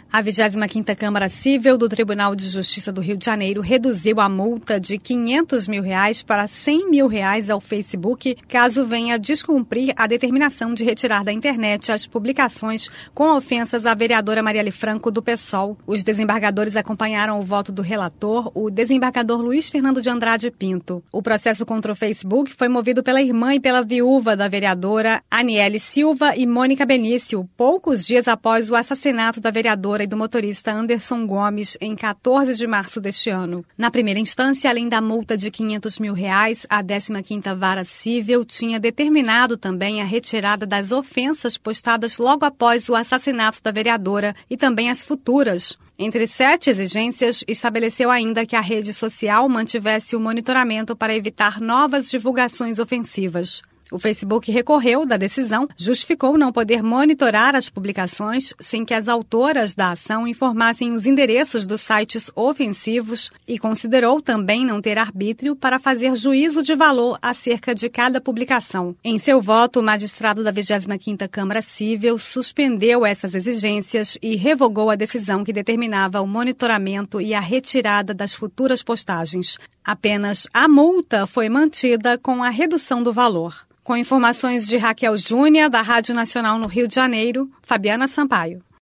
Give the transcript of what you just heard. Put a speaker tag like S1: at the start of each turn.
S1: A 25ª Câmara Cível do Tribunal de Justiça do Rio de Janeiro reduziu a multa de R$ 500 mil para R$ 100 mil ao Facebook, caso venha descumprir a determinação de retirar da internet as publicações com ofensas à vereadora Marielle Franco, do PSOL. Os desembargadores acompanharam o voto do relator, o desembargador Luiz Fernando de Andrade Pinto. O processo contra o Facebook foi movido pela irmã e pela viúva da vereadora Aniele Silva e Mônica Benício, poucos dias após o assassinato da vereadora e do motorista Anderson Gomes, em 14 de março deste ano. Na primeira instância, além da multa de R$ 500 mil, a 15ª Vara Cível tinha determinado também a retirada das ofensas postadas logo após o assassinato da vereadora e também as futuras. Entre 7 exigências, estabeleceu ainda que a rede social mantivesse o monitoramento para evitar novas divulgações ofensivas. O Facebook recorreu da decisão, justificou não poder monitorar as publicações sem que as autoras da ação informassem os endereços dos sites ofensivos e considerou também não ter arbítrio para fazer juízo de valor acerca de cada publicação. Em seu voto, o magistrado da 25ª Câmara Cível suspendeu essas exigências e revogou a decisão que determinava o monitoramento e a retirada das futuras postagens. Apenas a multa foi mantida com a redução do valor. Com informações de Raquel Júnior, da Rádio Nacional no Rio de Janeiro, Fabiana Sampaio.